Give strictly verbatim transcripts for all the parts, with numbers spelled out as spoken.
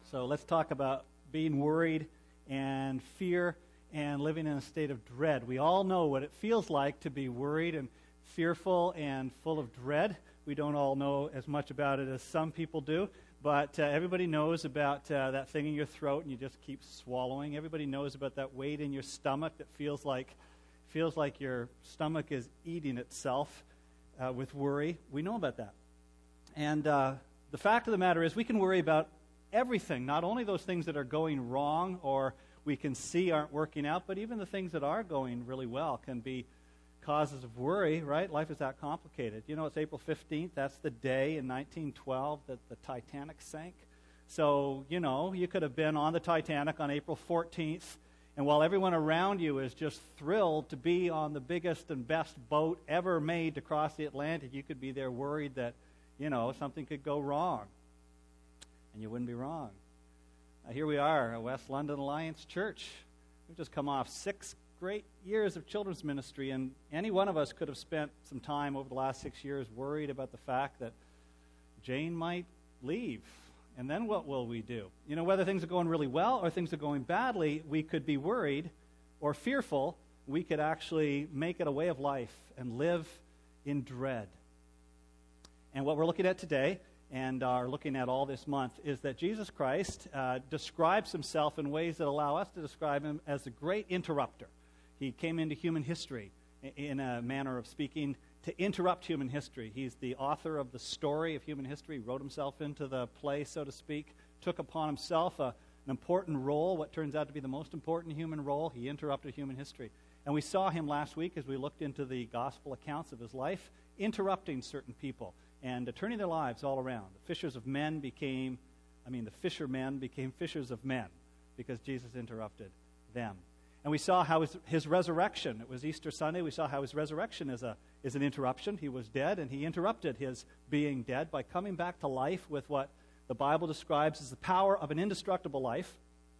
So let's talk about being worried and fear and living in a state of dread. We all know what it feels like to be worried and fearful and full of dread. We don't all know as much about it as some people do, but uh, everybody knows about uh, that thing in your throat and you just keep swallowing. Everybody knows about that weight in your stomach that feels like feels like your stomach is eating itself uh, with worry. We know about that. And uh, the fact of the matter is we can worry about everything, not only those things that are going wrong or we can see aren't working out, but even the things that are going really well can be causes of worry, right? Life is that complicated. You know, it's April fifteenth. That's the day in nineteen twelve that the Titanic sank. So, you know, you could have been on the Titanic on April fourteenth, and while everyone around you is just thrilled to be on the biggest and best boat ever made to cross the Atlantic, you could be there worried that, you know, something could go wrong. And you wouldn't be wrong. Uh, here we are at West London Alliance Church. We've just come off six great years of children's ministry, and any one of us could have spent some time over the last six years worried about the fact that Jane might leave. And then what will we do? You know, whether things are going really well or things are going badly, we could be worried or fearful. We could actually make it a way of life and live in dread. And what we're looking at today and are looking at all this month is that Jesus Christ uh, describes himself in ways that allow us to describe him as a great interrupter. He came into human history in a manner of speaking to interrupt human history. He's the author of the story of human history, wrote himself into the play, so to speak, took upon himself a, an important role, what turns out to be the most important human role. He interrupted human history. And we saw him last week as we looked into the gospel accounts of his life, interrupting certain people and uh, turning their lives all around. The fishers of men became, I mean, the fishermen became fishers of men because Jesus interrupted them. And we saw how his, his resurrection, it was Easter Sunday, we saw how his resurrection is, a, is an interruption. He was dead, and he interrupted his being dead by coming back to life with what the Bible describes as the power of an indestructible life.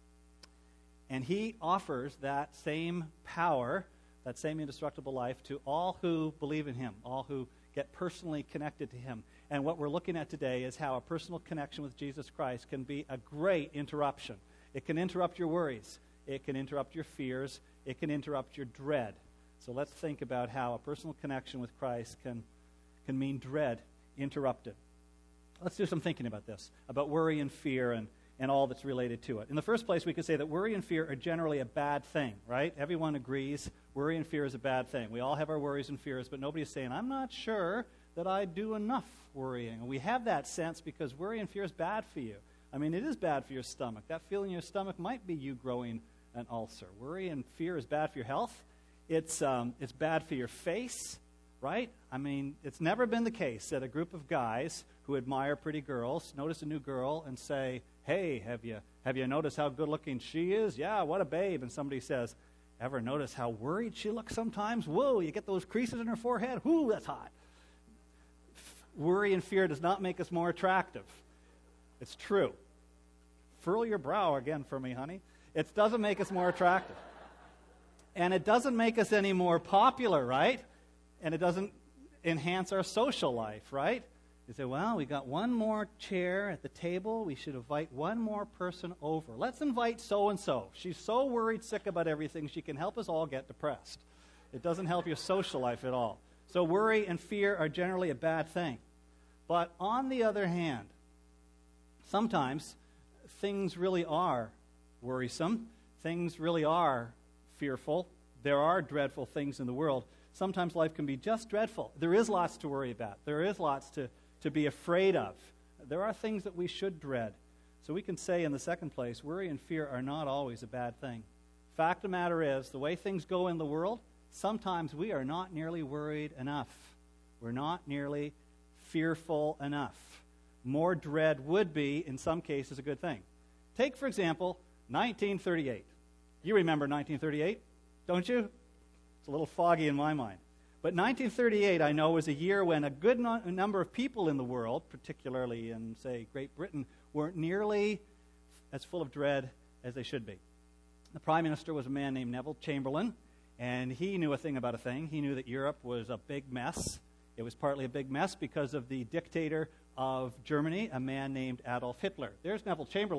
And he offers that same power, that same indestructible life, to all who believe in him, all who get personally connected to him. And what we're looking at today is how a personal connection with Jesus Christ can be a great interruption. It can interrupt your worries. It can interrupt your fears. It can interrupt your dread. So let's think about how a personal connection with Christ can, can mean dread interrupted. Let's do some thinking about this, about worry and fear and, and all that's related to it. In the first place, we could say that worry and fear are generally a bad thing, right? Everyone agrees worry and fear is a bad thing. We all have our worries and fears, but nobody's saying, I'm not sure that I do enough worrying. And we have that sense because worry and fear is bad for you. I mean, it is bad for your stomach. That feeling in your stomach might be you growing an ulcer. Worry and fear is bad for your health. It's um, it's bad for your face, right? I mean, it's never been the case that a group of guys who admire pretty girls notice a new girl and say, hey, have you have you noticed how good-looking she is? Yeah, what a babe. And somebody says, ever notice how worried she looks sometimes? Whoa, you get those creases in her forehead? Whoo, that's hot. F- worry and fear does not make us more attractive. It's true. Furl your brow again for me, honey. It doesn't make us more attractive. And it doesn't make us any more popular, right? And it doesn't enhance our social life, right? You say, well, we got one more chair at the table. We should invite one more person over. Let's invite so-and-so. She's so worried sick about everything, she can help us all get depressed. It doesn't help your social life at all. So worry and fear are generally a bad thing. But on the other hand, sometimes things really are worrisome. Things really are fearful. There are dreadful things in the world. Sometimes life can be just dreadful. There is lots to worry about. There is lots to, to be afraid of. There are things that we should dread. So we can say in the second place, worry and fear are not always a bad thing. Fact of the matter is, the way things go in the world, sometimes we are not nearly worried enough. We're not nearly fearful enough. More dread would be, in some cases, a good thing. Take, for example, nineteen thirty-eight. You remember nineteen thirty-eight, don't you? It's a little foggy in my mind. But nineteen thirty-eight, I know, was a year when a good no- number of people in the world, particularly in, say, Great Britain, weren't nearly as full of dread as they should be. The Prime Minister was a man named Neville Chamberlain, and he knew a thing about a thing. He knew that Europe was a big mess. It was partly a big mess because of the dictator of Germany, a man named Adolf Hitler. There's Neville Chamberlain,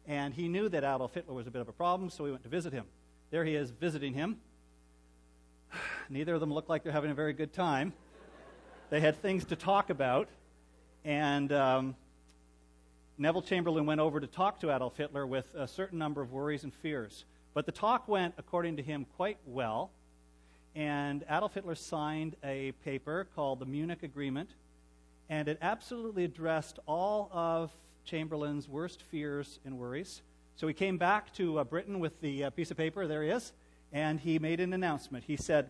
and he knew that Adolf Hitler was a bit of a problem, so he went to visit him. There he is visiting him. Neither of them look like they're having a very good time. They had things to talk about, and um, Neville Chamberlain went over to talk to Adolf Hitler with a certain number of worries and fears. But the talk went, according to him, quite well, and Adolf Hitler signed a paper called the Munich Agreement, and it absolutely addressed all of Chamberlain's worst fears and worries. So he came back to uh, Britain with the uh, piece of paper, there he is, and he made an announcement. He said,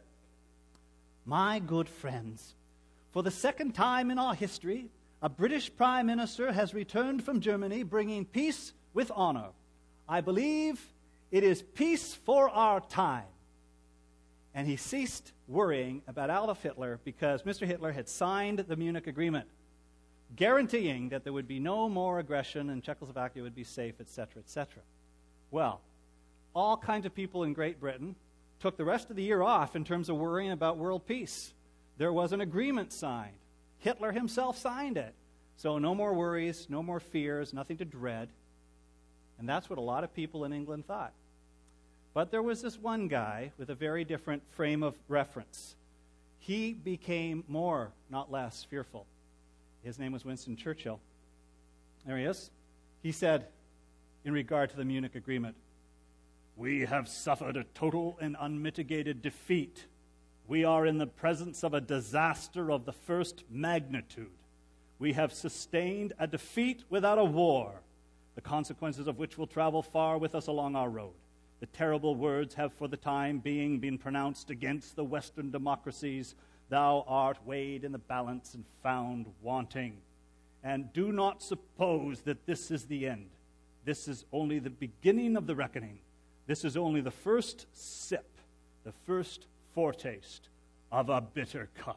"My good friends, for the second time in our history, a British Prime Minister has returned from Germany bringing peace with honor. I believe it is peace for our time." And he ceased worrying about Adolf Hitler because Mister Hitler had signed the Munich Agreement, guaranteeing that there would be no more aggression and Czechoslovakia would be safe, et cetera, et cetera. Well, all kinds of people in Great Britain took the rest of the year off in terms of worrying about world peace. There was an agreement signed. Hitler himself signed it. So no more worries, no more fears, nothing to dread. And that's what a lot of people in England thought. But there was this one guy with a very different frame of reference. He became more, not less, fearful. His name was Winston Churchill. There he is. He said, in regard to the Munich Agreement, "We have suffered a total and unmitigated defeat. We are in the presence of a disaster of the first magnitude. We have sustained a defeat without a war, the consequences of which will travel far with us along our road. The terrible words have for the time being been pronounced against the Western democracies. Thou art weighed in the balance and found wanting. And do not suppose that this is the end. This is only the beginning of the reckoning. This is only the first sip, the first foretaste of a bitter cup."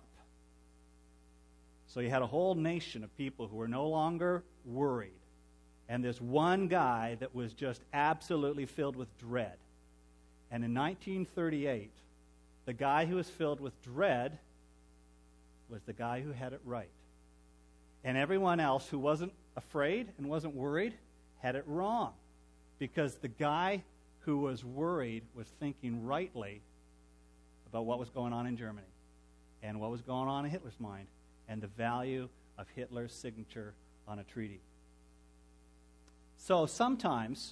So you had a whole nation of people who were no longer worried, and this one guy that was just absolutely filled with dread. And in nineteen thirty-eight, the guy who was filled with dread was the guy who had it right. And everyone else who wasn't afraid and wasn't worried had it wrong, because the guy who was worried was thinking rightly about what was going on in Germany and what was going on in Hitler's mind and the value of Hitler's signature on a treaty. So sometimes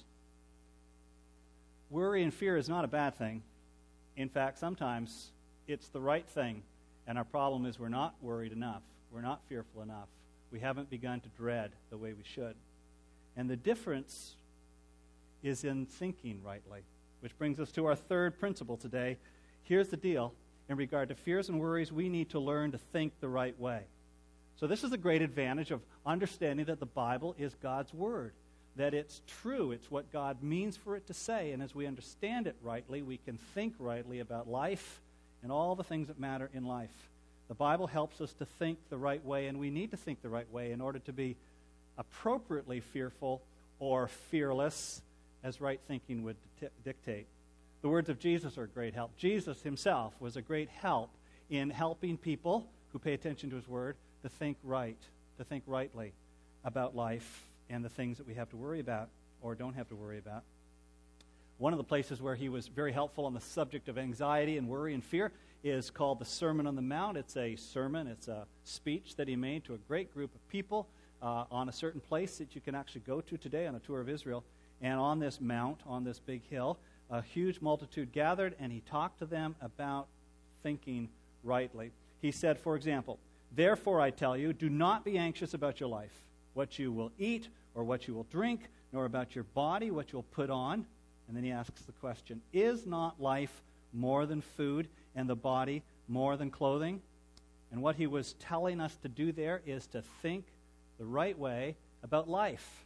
worry and fear is not a bad thing. In fact, sometimes it's the right thing, and our problem is we're not worried enough. We're not fearful enough. We haven't begun to dread the way we should. And the difference is in thinking rightly, which brings us to our third principle today. Here's the deal. In regard to fears and worries, we need to learn to think the right way. So this is a great advantage of understanding that the Bible is God's Word, that it's true, it's what God means for it to say, and as we understand it rightly, we can think rightly about life and all the things that matter in life. The Bible helps us to think the right way, and we need to think the right way in order to be appropriately fearful or fearless, as right thinking would t- dictate. The words of Jesus are a great help. Jesus himself was a great help in helping people who pay attention to his word to think right, to think rightly about life and the things that we have to worry about or don't have to worry about. One of the places where he was very helpful on the subject of anxiety and worry and fear is called the Sermon on the Mount. It's a sermon, it's a speech that he made to a great group of people uh, on a certain place that you can actually go to today on a tour of Israel. And on this mount, on this big hill, a huge multitude gathered, and he talked to them about thinking rightly. He said, for example, "Therefore I tell you, do not be anxious about your life, what you will eat or what you will drink, nor about your body, what you will put on." And then he asks the question, "Is not life more than food, and the body more than clothing?" And what he was telling us to do there is to think the right way about life.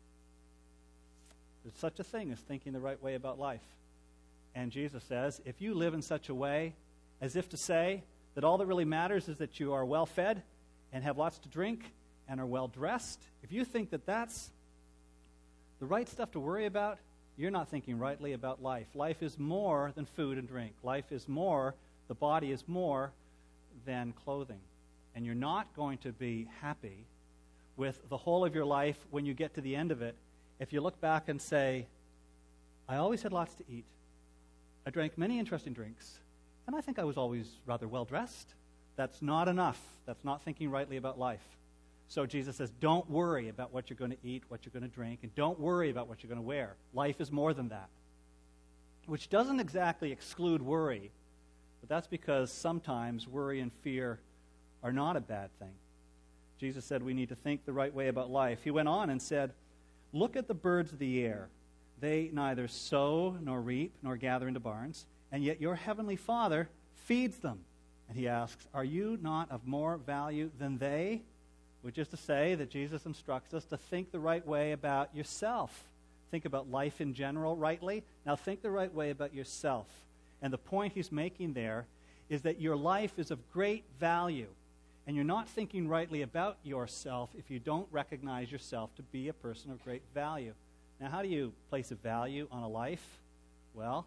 There's such a thing as thinking the right way about life. And Jesus says, if you live in such a way as if to say that all that really matters is that you are well fed and have lots to drink and are well dressed, if you think that that's the right stuff to worry about, you're not thinking rightly about life. Life is more than food and drink. Life is more, the body is more than clothing. And you're not going to be happy with the whole of your life when you get to the end of it if you look back and say, I always had lots to eat, I drank many interesting drinks, and I think I was always rather well-dressed, that's not enough. That's not thinking rightly about life. So Jesus says, don't worry about what you're going to eat, what you're going to drink, and don't worry about what you're going to wear. Life is more than that. Which doesn't exactly exclude worry, but that's because sometimes worry and fear are not a bad thing. Jesus said we need to think the right way about life. He went on and said, look at the birds of the air. They neither sow nor reap nor gather into barns, and yet your heavenly Father feeds them. And he asks, are you not of more value than they? Which is to say that Jesus instructs us to think the right way about yourself. Think about life in general rightly. Now think the right way about yourself. And the point he's making there is that your life is of great value. And you're not thinking rightly about yourself if you don't recognize yourself to be a person of great value. Now, how do you place a value on a life? Well,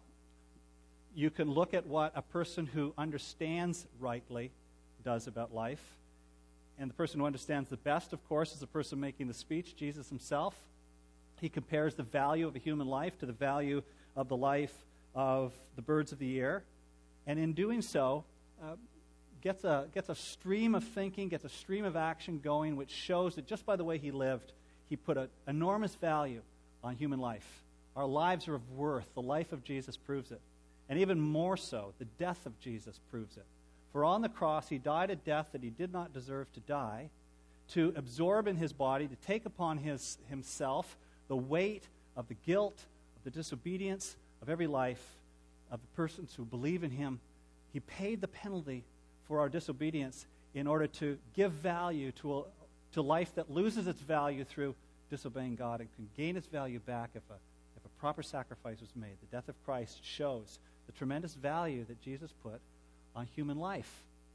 you can look at what a person who understands rightly does about life. And the person who understands the best, of course, is the person making the speech, Jesus himself. He compares the value of a human life to the value of the life of the birds of the air. And in doing so, uh, gets a, gets a stream of thinking, gets a stream of action going, which shows that just by the way he lived, he put an enormous value on human life. Our lives are of worth. The life of Jesus proves it. And even more so, the death of Jesus proves it. For on the cross, he died a death that he did not deserve to die, to absorb in his body, to take upon his, himself the weight of the guilt, of the disobedience of every life of the persons who believe in him. He paid the penalty for our disobedience in order to give value to, a, to life that loses its value through disobeying God and can gain its value back if a, if a proper sacrifice was made. The death of Christ shows the tremendous value that Jesus put on human life.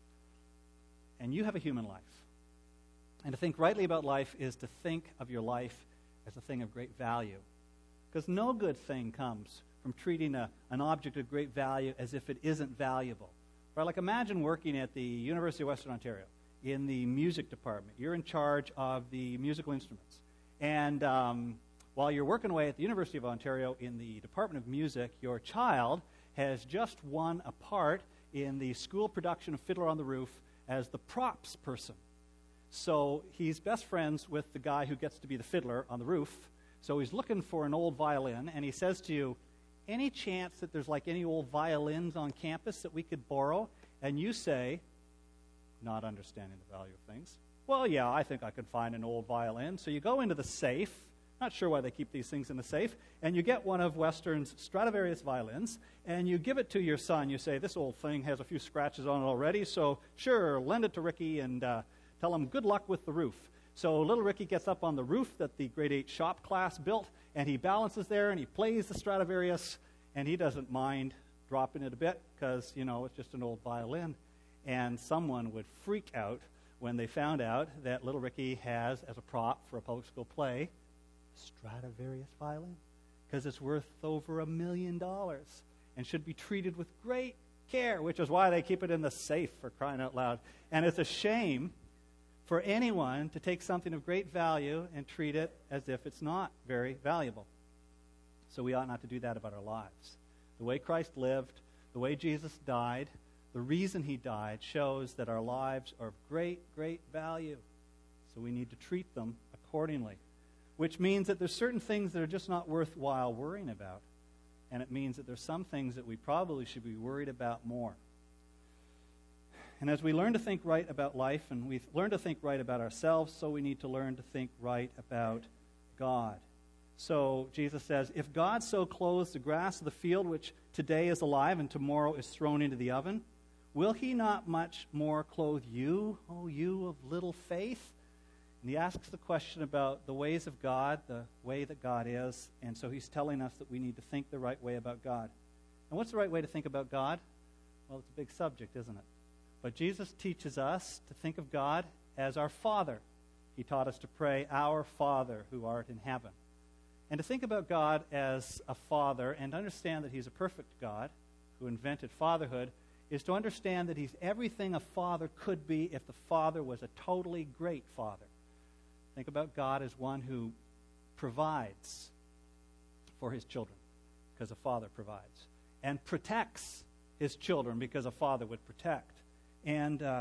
And you have a human life. And to think rightly about life is to think of your life as a thing of great value. Because no good thing comes from treating a, an object of great value as if it isn't valuable. Right? Like imagine working at the University of Western Ontario in the music department. You're in charge of the musical instruments. And um, while you're working away at the University of Ontario in the Department of Music, your child has just won a part in the school production of Fiddler on the Roof as the props person. So he's best friends with the guy who gets to be the fiddler on the roof. So he's looking for an old violin, and he says to you, any chance that there's like any old violins on campus that we could borrow? And you say, not understanding the value of things, well, yeah, I think I could find an old violin. So you go into the safe, not sure why they keep these things in the safe, and you get one of Western's Stradivarius violins, and you give it to your son. You say, this old thing has a few scratches on it already, so sure, lend it to Ricky and uh, tell him good luck with the roof. So little Ricky gets up on the roof that the grade eight shop class built, and he balances there, and he plays the Stradivarius, and he doesn't mind dropping it a bit because, you know, it's just an old violin. And someone would freak out when they found out that little Ricky has, as a prop for a public school play, Stradivarius violin, because it's worth over a million dollars and should be treated with great care, which is why they keep it in the safe, for crying out loud. And it's a shame for anyone to take something of great value and treat it as if it's not very valuable. So we ought not to do that about our lives. The way Christ lived, the way Jesus died, the reason he died shows that our lives are of great, great value. So we need to treat them accordingly. Which means that there's certain things that are just not worthwhile worrying about. And it means that there's some things that we probably should be worried about more. And as we learn to think right about life, and we learn to think right about ourselves, so we need to learn to think right about God. So Jesus says, if God so clothes the grass of the field, which today is alive and tomorrow is thrown into the oven, will he not much more clothe you, O you of little faith? And he asks the question about the ways of God, the way that God is, and so he's telling us that we need to think the right way about God. And what's the right way to think about God? Well, it's a big subject, isn't it? But Jesus teaches us to think of God as our Father. He taught us to pray, Our Father who art in heaven. And to think about God as a Father and understand that he's a perfect God who invented fatherhood is to understand that he's everything a father could be if the father was a totally great father. Think about God as one who provides for his children because a father provides, and protects his children because a father would protect, and uh,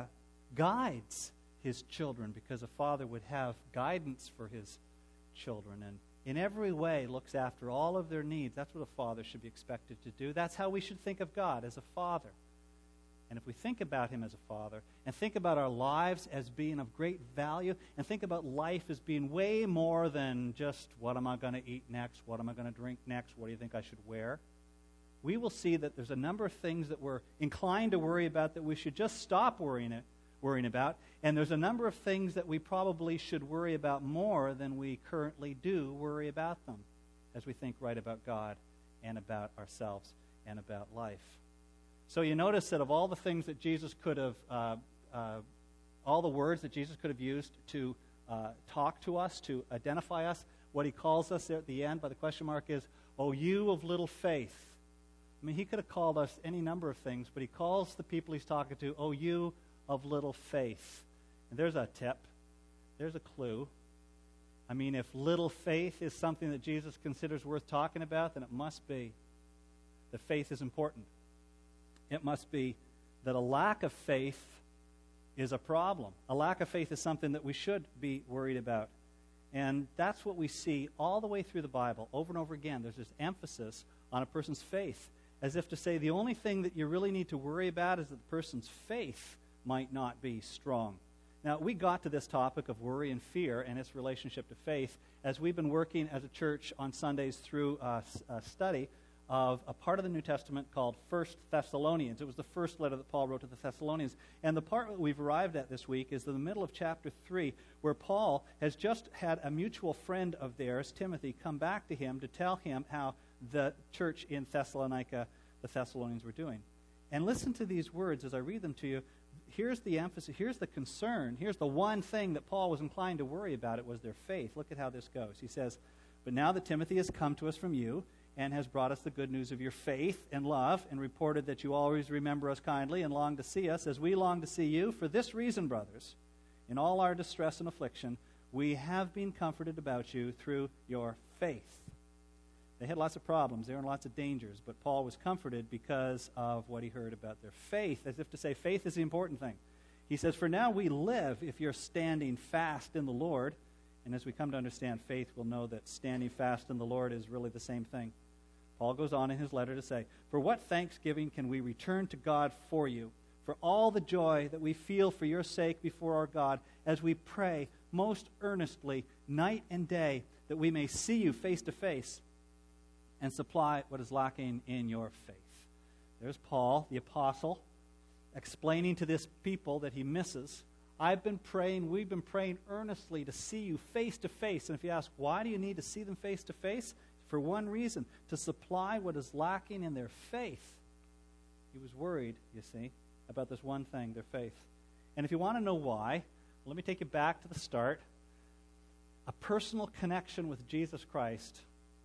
guides his children because a father would have guidance for his children, and in every way looks after all of their needs. That's what a father should be expected to do. That's how we should think of God, as a father. And if we think about him as a father, and think about our lives as being of great value, and think about life as being way more than just, what am I going to eat next? What am I going to drink next? What do you think I should wear? We will see that there's a number of things that we're inclined to worry about that we should just stop worrying it. worrying about, and there's a number of things that we probably should worry about more than we currently do worry about them, as we think right about God and about ourselves and about life. So you notice that of all the things that Jesus could have, uh, uh, all the words that Jesus could have used to uh, talk to us, to identify us, what he calls us there at the end by the question mark is, "O you of little faith." I mean, he could have called us any number of things, but he calls the people he's talking to, "O you of little faith." And there's a tip. There's a clue. I mean, if little faith is something that Jesus considers worth talking about, then it must be that faith is important. It must be that a lack of faith is a problem. A lack of faith is something that we should be worried about. And that's what we see all the way through the Bible, over and over again. There's this emphasis on a person's faith, as if to say the only thing that you really need to worry about is that the person's faith might not be strong. Now, we got to this topic of worry and fear and its relationship to faith as we've been working as a church on Sundays through a, a study of a part of the New Testament called First Thessalonians. It was the first letter that Paul wrote to the Thessalonians. And the part that we've arrived at this week is in the middle of chapter three, where Paul has just had a mutual friend of theirs, Timothy, come back to him to tell him how the church in Thessalonica, the Thessalonians, were doing. And listen to these words as I read them to you. Here's the emphasis, here's the concern, here's the one thing that Paul was inclined to worry about. It was their faith. Look at how this goes. He says, "But now that Timothy has come to us from you and has brought us the good news of your faith and love and reported that you always remember us kindly and long to see us as we long to see you, for this reason, brothers, in all our distress and affliction, we have been comforted about you through your faith." They had lots of problems. They were in lots of dangers. But Paul was comforted because of what he heard about their faith, as if to say faith is the important thing. He says, "For now we live if you're standing fast in the Lord." And as we come to understand faith, we'll know that standing fast in the Lord is really the same thing. Paul goes on in his letter to say, "For what thanksgiving can we return to God for you, for all the joy that we feel for your sake before our God, as we pray most earnestly night and day that we may see you face to face and supply what is lacking in your faith." There's Paul, the apostle, explaining to this people that he misses, "I've been praying, we've been praying earnestly to see you face to face." And if you ask, why do you need to see them face to face? For one reason, to supply what is lacking in their faith. He was worried, you see, about this one thing, their faith. And if you want to know why, let me take you back to the start. A personal connection with Jesus Christ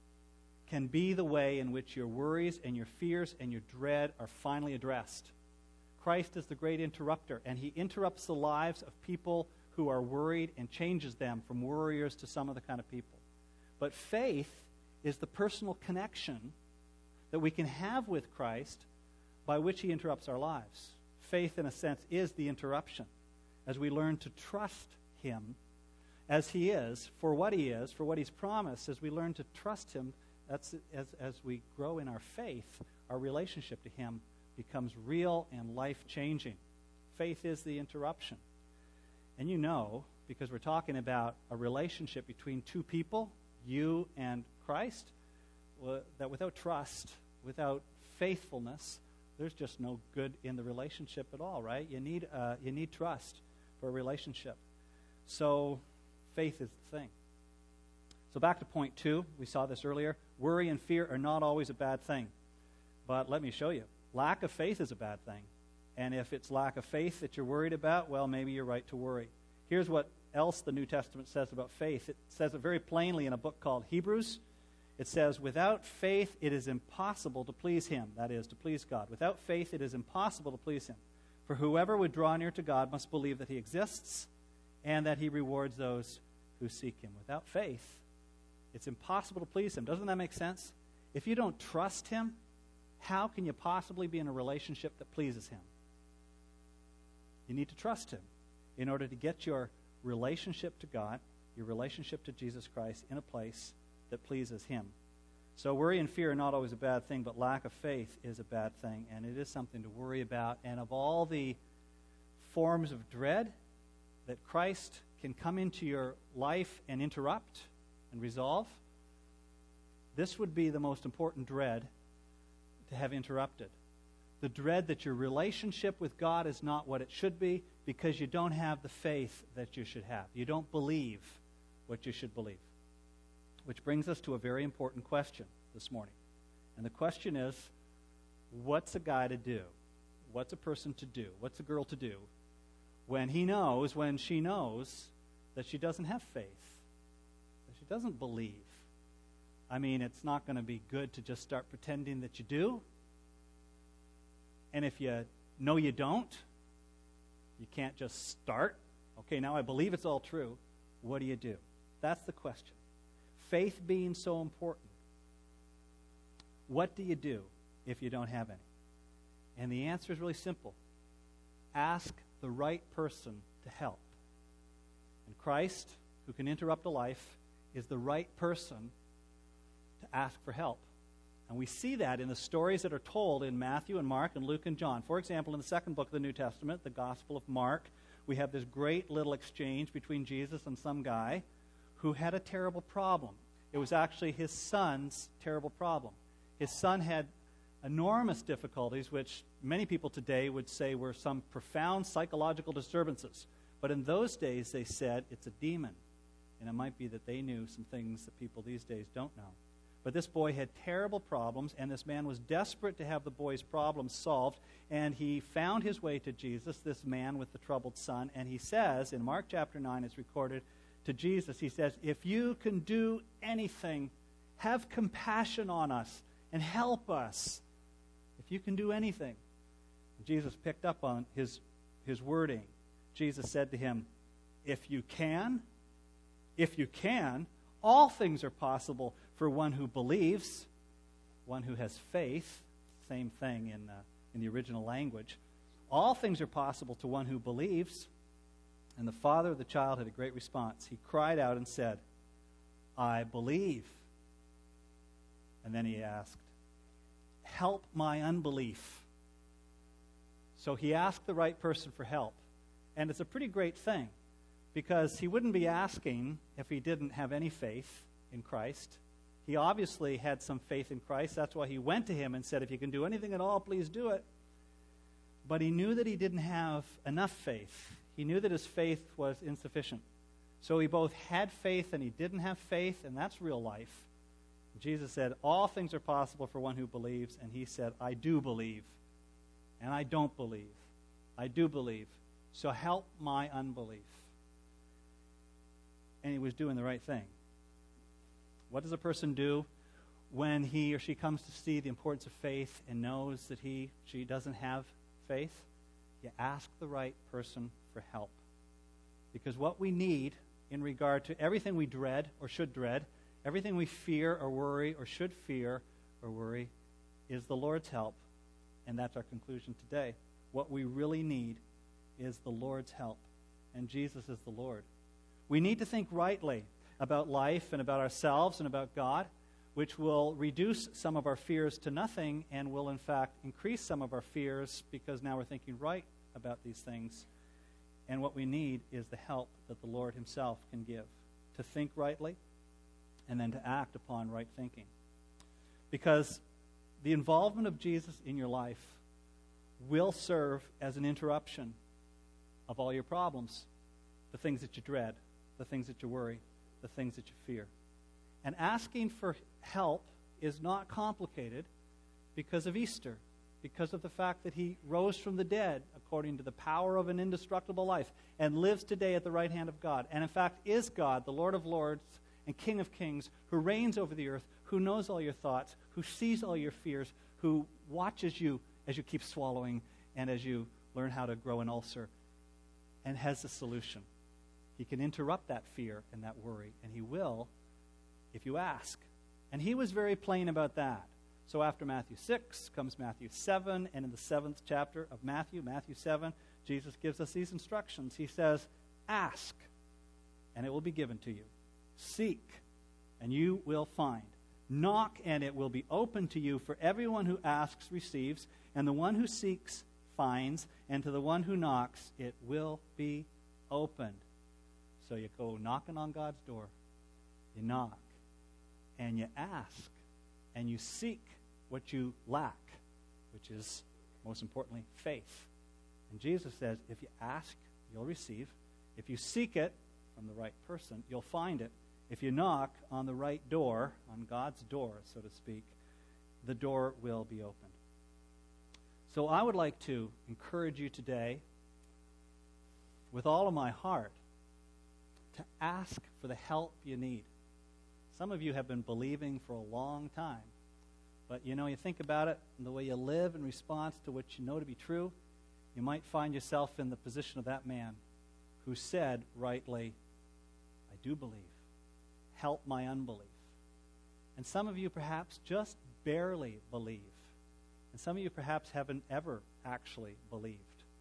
can be the way in which your worries and your fears and your dread are finally addressed. Christ is the great interrupter, and he interrupts the lives of people who are worried and changes them from worriers to some other kind of people. But faith is the personal connection that we can have with Christ by which he interrupts our lives. Faith, in a sense, is the interruption as we learn to trust him as he is, for what he is, for what he's promised. As we learn to trust him, that's as, as we grow in our faith, our relationship to him becomes real and life-changing. Faith is the interruption. And you know, because we're talking about a relationship between two people, you and Christ, that without trust, without faithfulness, there's just no good in the relationship at all, right? You need uh, you need trust for a relationship. So faith is the thing. So back to point two. We saw this earlier. Worry and fear are not always a bad thing. But let me show you. Lack of faith is a bad thing. And if it's lack of faith that you're worried about, well, maybe you're right to worry. Here's what else the New Testament says about faith. It says it very plainly in a book called Hebrews. It says, "Without faith it is impossible to please him," that is, to please God. "Without faith it is impossible to please him. For whoever would draw near to God must believe that he exists and that he rewards those who seek him." Without faith, It's impossible to please him. Doesn't that make sense? If you don't trust him, how can you possibly be in a relationship that pleases him? You need to trust him in order to get your relationship to God, your relationship to Jesus Christ in a place that pleases him. So worry and fear are not always a bad thing, but lack of faith is a bad thing, and it is something to worry about. And of all the forms of dread that Christ can come into your life and interrupt and resolve, this would be the most important dread to have interrupted. The dread that your relationship with God is not what it should be because you don't have the faith that you should have. You don't believe what you should believe. Which brings us to a very important question this morning. And the question is, what's a guy to do? What's a person to do? What's a girl to do when he knows, when she knows that she doesn't have faith, that she doesn't believe? I mean, it's not going to be good to just start pretending that you do. And if you know you don't, you can't just start. Okay, now I believe it's all true. What do you do? That's the question. Faith being so important. What do you do if you don't have any? And the answer is really simple. Ask the right person to help. And Christ, who can interrupt a life, is the right person to ask for help. And we see that in the stories that are told in Matthew and Mark and Luke and John. For example, in the second book of the New Testament, the Gospel of Mark, we have this great little exchange between Jesus and some guy who had a terrible problem. It was actually his son's terrible problem. His son had enormous difficulties, which many people today would say were some profound psychological disturbances. But in those days, they said it's a demon. And it might be that they knew some things that people these days don't know. But this boy had terrible problems, and this man was desperate to have the boy's problems solved. And he found his way to Jesus, this man with the troubled son. And he says, in Mark chapter nine, it's recorded, to Jesus, he says, if you can do anything, have compassion on us and help us. If you can do anything. And Jesus picked up on his, his wording. Jesus said to him, if you can, if you can, all things are possible for one who believes, one who has faith. Same thing in, uh, in the original language. All things are possible to one who believes. And the father of the child had a great response. He cried out and said, I believe. And then he asked, help my unbelief. So he asked the right person for help. And it's a pretty great thing, because he wouldn't be asking if he didn't have any faith in Christ. He obviously had some faith in Christ. That's why he went to him and said, if you can do anything at all, please do it. But he knew that he didn't have enough faith. He knew that his faith was insufficient. So he both had faith and he didn't have faith, and that's real life. Jesus said, all things are possible for one who believes, and he said, I do believe, and I don't believe. I do believe, so help my unbelief. And he was doing the right thing. What does a person do when he or she comes to see the importance of faith and knows that he, she doesn't have faith? You ask the right person for help. Because what we need in regard to everything we dread or should dread, everything we fear or worry or should fear or worry, is the Lord's help. And that's our conclusion today. What we really need is the Lord's help. And Jesus is the Lord. We need to think rightly about life and about ourselves and about God, which will reduce some of our fears to nothing and will, in fact, increase some of our fears because now we're thinking right about these things. And what we need is the help that the Lord himself can give to think rightly and then to act upon right thinking. Because the involvement of Jesus in your life will serve as an interruption of all your problems, the things that you dread, the things that you worry, the things that you fear. And asking for help is not complicated because of Easter, because of the fact that he rose from the dead according to the power of an indestructible life and lives today at the right hand of God. And in fact is God, the Lord of lords and King of kings, who reigns over the earth, who knows all your thoughts, who sees all your fears, who watches you as you keep swallowing and as you learn how to grow an ulcer, and has a solution. He can interrupt that fear and that worry, and he will if you ask. And he was very plain about that. So after Matthew six comes Matthew seven, and in the seventh chapter of Matthew, Matthew seven, Jesus gives us these instructions. He says, ask, and it will be given to you. Seek, and you will find. Knock, and it will be open to you. For everyone who asks receives, and the one who seeks finds, and to the one who knocks it will be opened. So you go knocking on God's door, you knock, and you ask, and you seek what you lack, which is, most importantly, faith. And Jesus says, if you ask, you'll receive. If you seek it from the right person, you'll find it. If you knock on the right door, on God's door, so to speak, the door will be opened. So I would like to encourage you today, with all of my heart, to ask for the help you need. Some of you have been believing for a long time. But, you know, you think about it, and the way you live in response to what you know to be true, you might find yourself in the position of that man who said rightly, I do believe. Help my unbelief. And some of you perhaps just barely believe. And some of you perhaps haven't ever actually believed.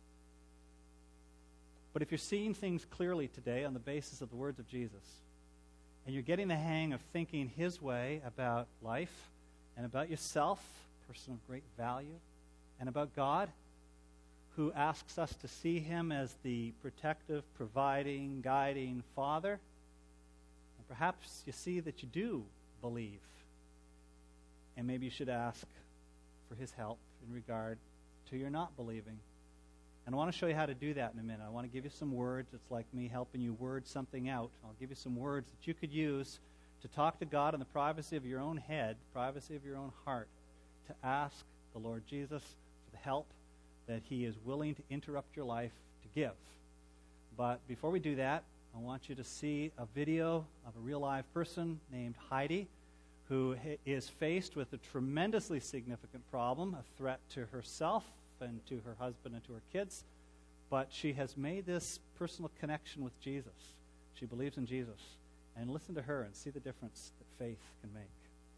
But if you're seeing things clearly today on the basis of the words of Jesus, and you're getting the hang of thinking his way about life and about yourself, a person of great value, and about God, who asks us to see him as the protective, providing, guiding Father, and perhaps you see that you do believe, and maybe you should ask for his help in regard to your not believing. And I want to show you how to do that in a minute. I want to give you some words. It's like me helping you word something out. I'll give you some words that you could use to talk to God in the privacy of your own head, privacy of your own heart, to ask the Lord Jesus for the help that he is willing to interrupt your life to give. But before we do that, I want you to see a video of a real live person named Heidi, who is faced with a tremendously significant problem, a threat to herself and to her husband and to her kids. But she has made this personal connection with Jesus. She believes in Jesus. And listen to her and see the difference that faith can make.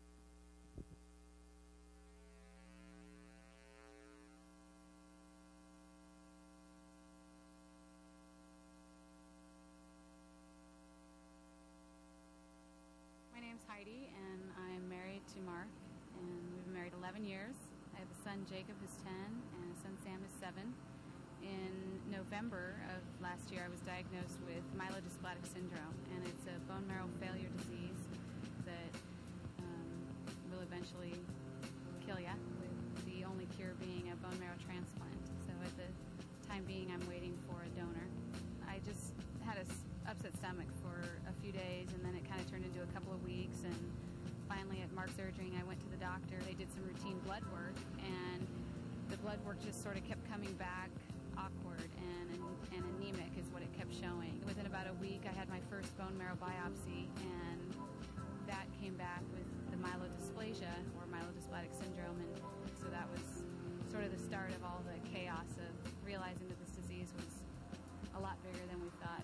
My name's Heidi, and I'm married to Mark, and we've been married eleven years. I have a son, Jacob, who's ten, and a son, Sam, who's seven. In November of last year, I was diagnosed with myelodysplastic syndrome, and it's a bone marrow failure disease that um, will eventually kill you, with the only cure being a bone marrow transplant. So at the time being, I'm waiting for a donor. I just had a upset stomach for a few days, and then it kind of turned into a couple of weeks, and finally at Mark's urging, I went to the doctor. They did some routine blood work, and the blood work just sort of kept coming back awkward and, and anemic is what it kept showing. Within about a week, I had my first bone marrow biopsy, and that came back with the myelodysplasia, or myelodysplastic syndrome, and so that was sort of the start of all the chaos of realizing that this disease was a lot bigger than we thought.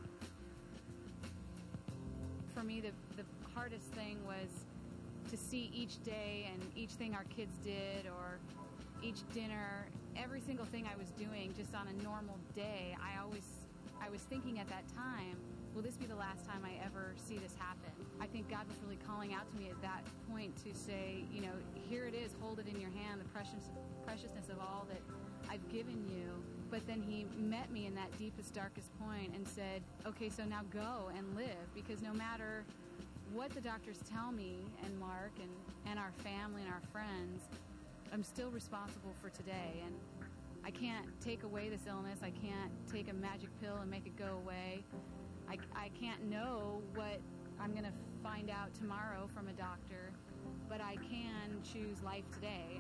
For me, the, the hardest thing was to see each day and each thing our kids did, or each dinner, every single thing I was doing just on a normal day. I always, I was thinking at that time, will this be the last time I ever see this happen? I think God was really calling out to me at that point to say, you know, here it is, hold it in your hand, the precious, preciousness of all that I've given you. But then he met me in that deepest, darkest point and said, okay, so now go and live, because no matter what the doctors tell me, and Mark and, and our family and our friends, I'm still responsible for today. And I can't take away this illness. I can't take a magic pill and make it go away. I, I can't know what I'm going to find out tomorrow from a doctor, but I can choose life today.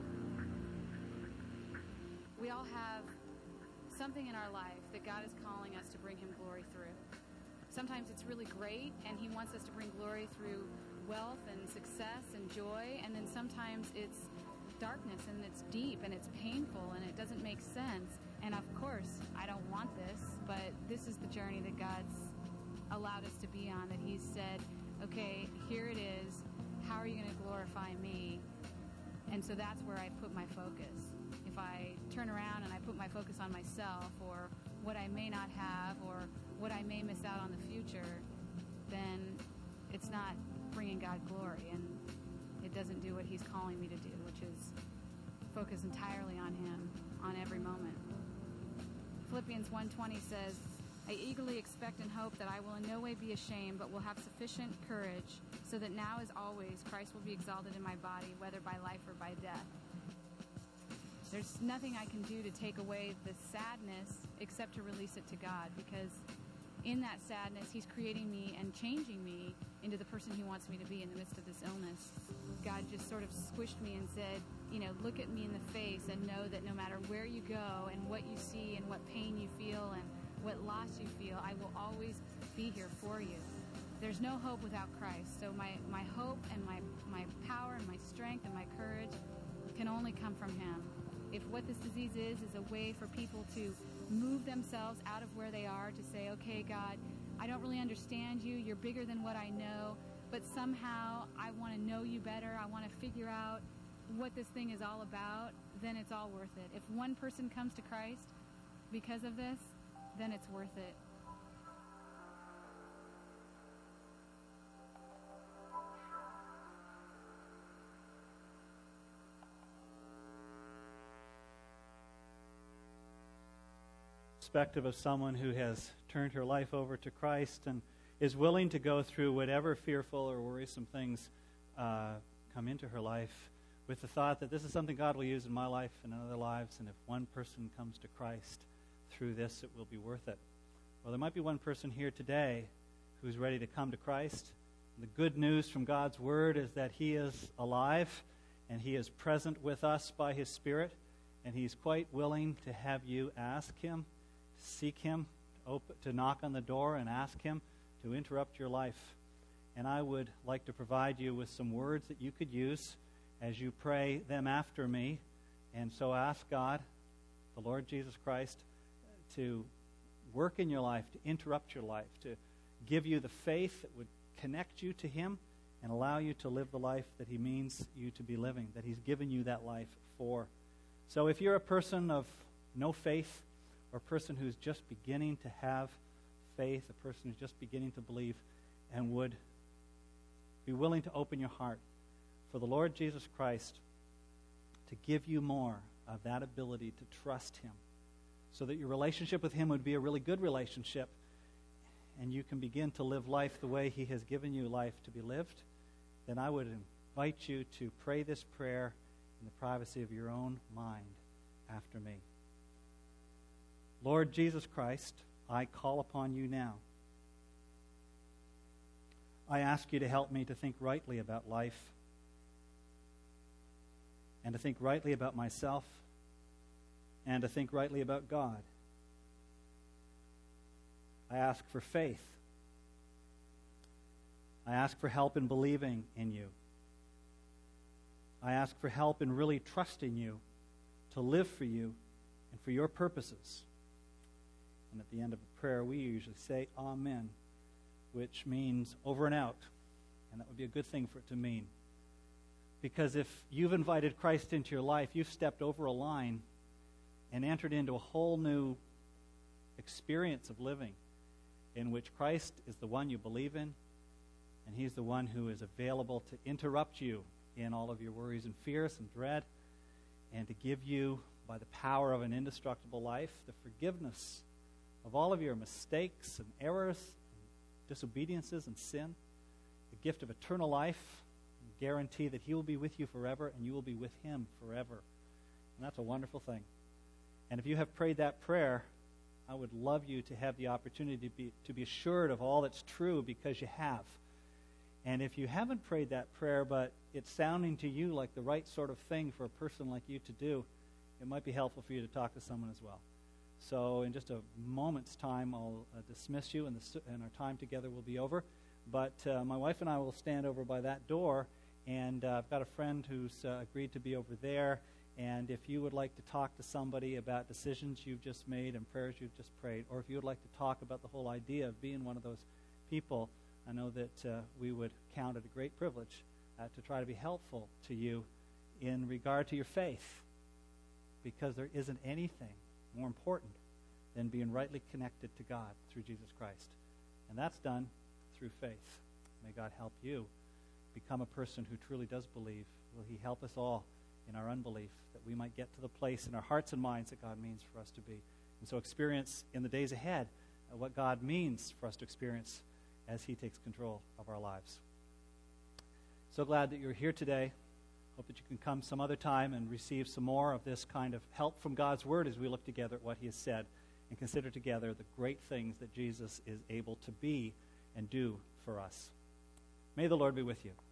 We all have something in our life that God is calling us to bring him glory through. Sometimes it's really great, and he wants us to bring glory through wealth and success and joy, and then sometimes it's darkness, and it's deep, and it's painful, and it doesn't make sense. And of course, I don't want this, but this is the journey that God's allowed us to be on, that he's said, okay, here it is. How are you going to glorify me? And so that's where I put my focus. If I turn around and I put my focus on myself or what I may not have or what I may miss out on the future, then it's not bringing God glory, and it doesn't do what he's calling me to do, which is focus entirely on him on every moment. Philippians one twenty says, I eagerly expect and hope that I will in no way be ashamed, but will have sufficient courage, so that now as always Christ will be exalted in my body, whether by life or by death. There's nothing I can do to take away the sadness except to release it to God, because in that sadness, he's creating me and changing me into the person he wants me to be in the midst of this illness. God just sort of squished me and said, you know, look at me in the face and know that no matter where you go and what you see and what pain you feel and what loss you feel, I will always be here for you. There's no hope without Christ. So my, my hope and my, my power and my strength and my courage can only come from him. If what this disease is, is a way for people to move themselves out of where they are to say, okay, God, I don't really understand you. You're bigger than what I know, but somehow I want to know you better. I want to figure out what this thing is all about. Then it's all worth it. If one person comes to Christ because of this, then it's worth it. Perspective of someone who has turned her life over to Christ and is willing to go through whatever fearful or worrisome things uh, come into her life with the thought that this is something God will use in my life and in other lives, and if one person comes to Christ through this, it will be worth it. Well, there might be one person here today who's ready to come to Christ. The good news from God's Word is that he is alive and he is present with us by his Spirit, and he's quite willing to have you ask him, seek him, to, open, to knock on the door and ask him to interrupt your life. And I would like to provide you with some words that you could use as you pray them after me. And so ask God, the Lord Jesus Christ, to work in your life, to interrupt your life, to give you the faith that would connect you to him and allow you to live the life that he means you to be living, that he's given you that life for. So if you're a person of no faith, or a person who's just beginning to have faith, a person who's just beginning to believe, and would be willing to open your heart for the Lord Jesus Christ to give you more of that ability to trust him, so that your relationship with him would be a really good relationship, and you can begin to live life the way he has given you life to be lived, then I would invite you to pray this prayer in the privacy of your own mind after me. Lord Jesus Christ, I call upon you now. I ask you to help me to think rightly about life and to think rightly about myself and to think rightly about God. I ask for faith. I ask for help in believing in you. I ask for help in really trusting you to live for you and for your purposes. And at the end of a prayer, we usually say Amen, which means over and out. And that would be a good thing for it to mean. Because if you've invited Christ into your life, you've stepped over a line and entered into a whole new experience of living in which Christ is the one you believe in, and he's the one who is available to interrupt you in all of your worries and fears and dread, and to give you, by the power of an indestructible life, the forgiveness of all of your mistakes and errors, and disobediences and sin, the gift of eternal life, and guarantee that he will be with you forever and you will be with him forever. And that's a wonderful thing. And if you have prayed that prayer, I would love you to have the opportunity to be, to be assured of all that's true, because you have. And if you haven't prayed that prayer, but it's sounding to you like the right sort of thing for a person like you to do, it might be helpful for you to talk to someone as well. So in just a moment's time, I'll uh, dismiss you, and, the, and our time together will be over. But uh, my wife and I will stand over by that door, and uh, I've got a friend who's uh, agreed to be over there. And if you would like to talk to somebody about decisions you've just made and prayers you've just prayed, or if you would like to talk about the whole idea of being one of those people, I know that uh, we would count it a great privilege uh, to try to be helpful to you in regard to your faith, because there isn't anything more important than being rightly connected to God through Jesus Christ. And that's done through faith. May God help you become a person who truly does believe. Will he help us all in our unbelief, that we might get to the place in our hearts and minds that God means for us to be. And so experience in the days ahead uh, what God means for us to experience as he takes control of our lives. So glad that you're here today. Hope that you can come some other time and receive some more of this kind of help from God's Word as we look together at what he has said and consider together the great things that Jesus is able to be and do for us. May the Lord be with you.